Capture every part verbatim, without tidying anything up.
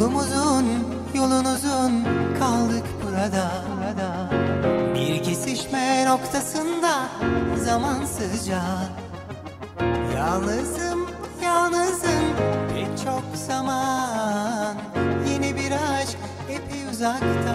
Yolumuzun, yolun uzun, kaldık burada, burada. Bir kesişme noktasında zamansızca. Yalnızım, yalnızım pek çok zaman. Yeni bir aşk epey uzakta.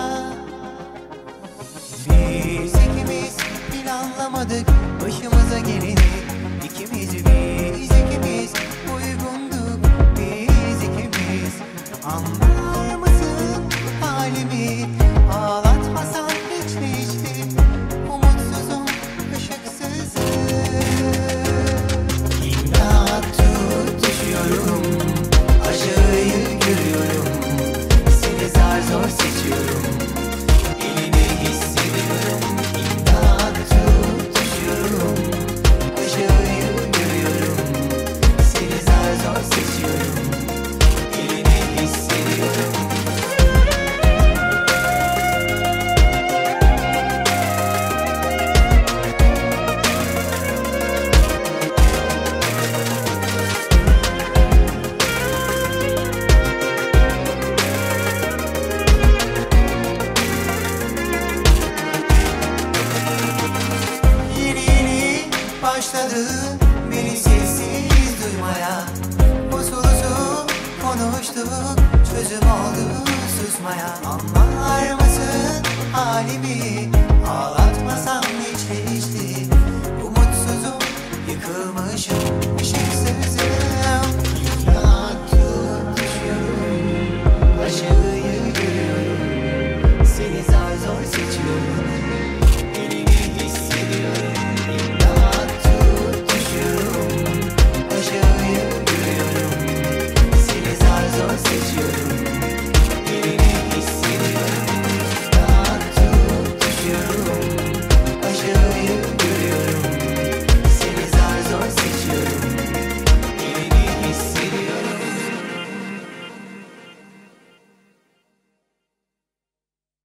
Biz ikimiz planlamadık başımıza geleni. İkimiz biz ikimiz uygunduk biz ikimiz. Anlar mısın halimi? Ağlatmasan hiç değişti. Umutsuzum, ışıksızım. İmdat tut, düşüyorum. Aşağıyı görüyorum. Seni zar zor seçiyorum. Elini hissediyorum. İmdat tut, düşüyorum. Aşağıyı görüyorum. Seni zar zor seçiyorum. Elini hissediyorum. Yeni yeni başladı beni sessiz duymaya. Usul usul konuştuk, çözüm oldu susmaya. Anlar mısın halimi?